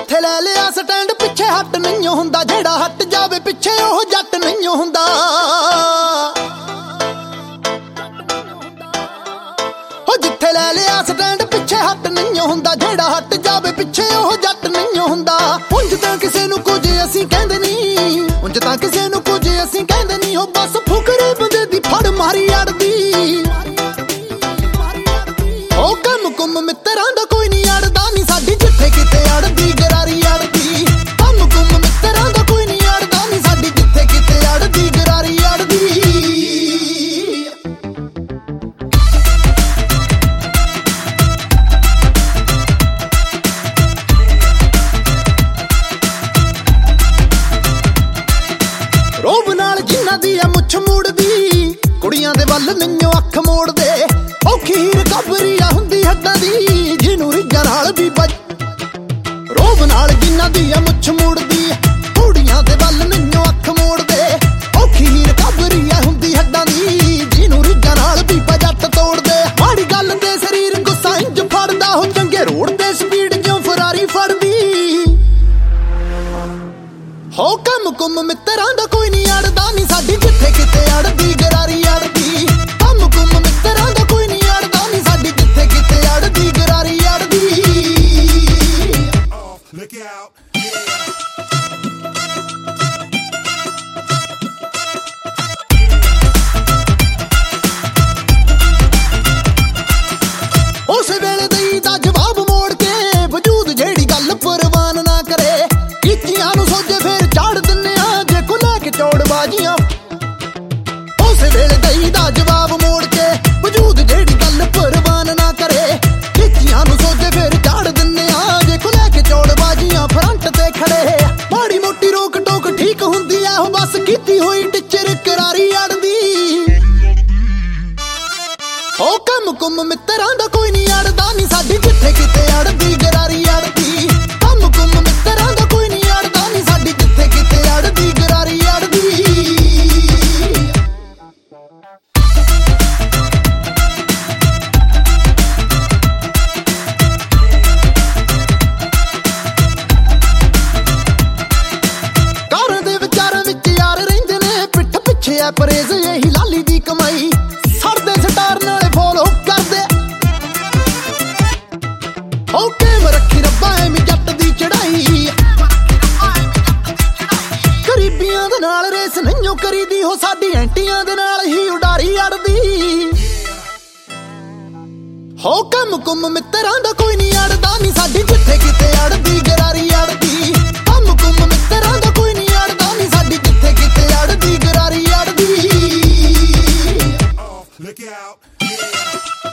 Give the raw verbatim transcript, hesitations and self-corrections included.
ਜਿੱਥੇ ਲੈ ਲਿਆ ਸਟੈਂਡ ਪਿੱਛੇ ਹੱਟ ਨਹੀਂ ਹੁੰਦਾ, ਜਿਹੜਾ ਹਟ ਜਾਵੇ ਪਿੱਛੇ ਉਹ ਜੱਟ ਨਹੀਂ ਹੁੰਦਾ। ਹੋ ਜਿੱਥੇ ਲੈ ਲਿਆ ਸਟੈਂਡ ਪਿੱਛੇ ਹੱਟ ਨਹੀਂ ਹੁੰਦਾ, ਜਿਹੜਾ ਹਟ ਜਾਵੇ ਪਿੱਛੇ ਉਹ ਜੱਟ ਨਹੀਂ ਹੁੰਦਾ। ਉਂਝ ਤਾਂ ਕਿਸੇ ਨੂੰ ਕੁਝ ਅਸੀਂ ਕਹਿੰਦੇ ਨਹੀਂ, ਉਂਝ ਤਾਂ ਕਿਸੇ ਨੂੰ ਕੁਝ ਅਸੀਂ ਕਹਿੰਦੇ ਨਹੀਂ। ਉਹ ਬਸ ਫੁਕਰੇ ਬੰਦੇ ਦੀ ਫੜ ਮਾਰੀ ਅੜਦੀ। ਉਹ ਕੰਮ ਕੁੰਮ ਮਿੱਤਰਾਂ ਦਾ ਕੋਈ ਨਹੀਂ ਅੜਦਾ ਨੀ, ਸਾਡੀ ਜਿੱਥੇ ਕਿਤੇ ਅੜਦੀ ਗਰਾਰੀ ਅੜਦੀ। ਕੰਮ ਕੁੰਮ ਮਿੱਤਰਾਂ ਦਾ ਕੋਈ ਨਹੀਂ ਅੜਦਾ ਨੀ, ਸਾਡੀ ਜਿੱਥੇ ਕਿਤੇ ਅੜਦੀ ਗਰਾਰੀ ਅੜਦੀ। ਰੋਬ ਨਾਲ ਜਿਨ੍ਹਾਂ ਦੀ ਆ ਮੁੱਛ ਮੂੜਦੀ, ਕੁੜੀਆਂ ਦੇ ਵੱਲ ਨਿੰਨੋ ਅੱਖ ਮੋੜਦੇ। ਔਖੀ ਰਿਕਵਰੀ ਆ ਹੁੰਦੀ ਹੱਦਾਂ ਦੀ, ਜਿਹਨੂੰ ਰਿੱਜਾਂ ਨਾਲ ਵੀ ਬੱਜ। ਰੋਬ ਨਾਲ ਜਿਨ੍ਹਾਂ ਦੀ ਆ ਮੁੱਛ ਮੂੜਦੀ, ਕੁੜੀਆਂ ਦੇ ਵੱਲ ਨਿੰਨੋ ਅੱਖ ਮੋੜਦੇ। ਔਖੀ ਰਿਕਵਰੀ ਆ ਹੁੰਦੀ ਹੱਦਾਂ ਦੀ, ਜਿਹਨੂੰ ਰਿੱਜਾਂ ਨਾਲ ਵੀ ਜੱਟ ਤੋੜਦੇ। ਮਾੜੀ ਗੱਲ ਤੇ ਸਰੀਰ ਗੁੱਸਾ ਇੰਜ ਫੜਦਾ, ਹੋ ਚੰਗੇ ਰੋਡ ਤੇ ਸਪੀਡ ਜਿਉਂ ਫਰਾਰੀ ਫੜਦੀ। ਹੋ ਕੰਮ ਕੁੰਮ ਮਿੱਤਰਾਂ ਦਾ ਕੋਈ ਨਹੀਂ ਅੜਦਾ ਨੀ, ਸਾਡੀ ਜਿੱਥੇ ਕਿਤੇ ਅੜਦੀ ਗਰਾਰੀ ਅੜਦੀ। ਕੰਮ ਕੁੰਮ ਮਿੱਤਰਾਂ ਦਾ ਕੋਈ ਨਹੀਂ ਅੜਦਾ ਨੀ, ਸਾਡੀ ਜਿੱਥੇ ਕਿਤੇ ਅੜਦੀ ਗਰਾਰੀ ਅੜਦੀ। Look out. ਉਸੇ ਵੇਲੇ ਦਈ ਦਾ ਜਵਾਬ ਮੋੜ ਕੇ, ਵਜੂਦ ਜਿਹੜੀ ਗੱਲ ਪ੍ਰਵਾਨ ਨਾ ਕਰੇ। ਕੀਤੀਆਂ ਨੂੰ ਸੋਝੇ ਫੇਰ ਚਾੜ ਦਿੰਨੇ ਆ, ਜੇ ਕੋ ਲੈ ਕੇ ਚੌੜ ਬਾਜੀਆਂ। ਉਸੇ ਵੇਲੇ ਦਈ ਦਾ ਜਵਾਬ ਮੋੜ ਕੇ, ਵਜੂਦ ਜਿਹੜੀ ਗੱਲ ਪ੍ਰਵਾਨ ਨਾ ਕਰੇ। ਕੀਤੀਆਂ ਨੂੰ ਸੋਝੇ ਫੇਰ ਚਾੜ ਦਿੰਨੇ ਆ, ਜੇ ਕੋ ਲੈ ਕੇ ਚੌੜ ਬਾਜੀਆਂ। ਫਰੰਟ ਤੇ ਖੜੇ ਮਾੜੀ ਮੋਟੀ ਰੋਕ ਟੋਕ ਠੀਕ ਹੁੰਦੀ ਆ, ਉਹ ਬਸ ਕੀਤੀ ਹੋਈ ਟਿੱਚਰ ਕਰਾਰੀ ਅੜਦੀ। ਹੋ ਕੰਮ ਕੁੰਮ ਮਿੱਤਰਾਂ ਦਾ ਕੋਈ ਨਹੀਂ ਅੜਦਾ ਨੀ, ਸਾਡੀ ਜਿੱਥੇ ਕਿਤੇ ਅੜਦੀ ਗਰਾਰੀ ਅੜਦੀ। ਕੰਮ ਕੁੰਮ ਮਿੱਤਰਾਂ ਦਾ ਕੋਈ ਨਹੀਂ ਅੜਦਾ ਨੀ, ਸਾਡੀ ਜਿੱਥੇ ਕਿਤੇ ਅੜਦੀ ਗਰਾਰੀ ਅੜਦੀ। ਘਰ ਦੇ ਵਿਚਾਰਾਂ ਵਿੱਚ ਯਾਰ ਰਹਿੰਦੇ ਨੇ, ਪਿੱਠ ਪਿੱਛੇ ਐ ਪਰੇਜ਼ ਇਹੀ ਲਾਲੀ ਦੀ ਕਮਾਈ। ਸੜਦੇ ਸਟਾਰ ਨਾਲੇ ਫੋਲੋ ਕਰਦੇ। ਹੋ ਕੇਮ ਰੱਖੀ ਰੱਬਾ ਐਵੇਂ ਜੱਟ ਦੀ ਚੜਾਈ। ਗਰੀਬੀਆਂ ਦੇ ਨਾਲ ਰੇਸ ਨਹੀਂਓ ਕਰੀਦੀ, ਹੋ ਸਾਡੀ ਐਂਟੀਆਂ ਦੇ ਨਾਲ ਹੀ ਉਡਾਰੀ ਅੜਦੀ। ਹੋ ਕੰਮ ਕੁੰਮ ਮਿੱਤਰਾਂ ਦਾ ਕੋਈ ਨਹੀਂ ਅੜਦਾ ਨੀ, ਸਾਡੀ ਜਿੱਥੇ ਕਿਤੇ ਅੜਦੀ ਗਰਾਰੀ ਅੜਦੀ। ਕੰਮ ਕੁੰਮ ਮਿੱਤਰਾਂ ਦਾ ਕੋਈ ਨਹੀਂ ਅੜਦਾ ਨੀ, ਸਾਡੀ ਜਿੱਥੇ ਕਿਤੇ ਅੜਦੀ ਗਰਾਰੀ ਅੜਦੀ। Look out.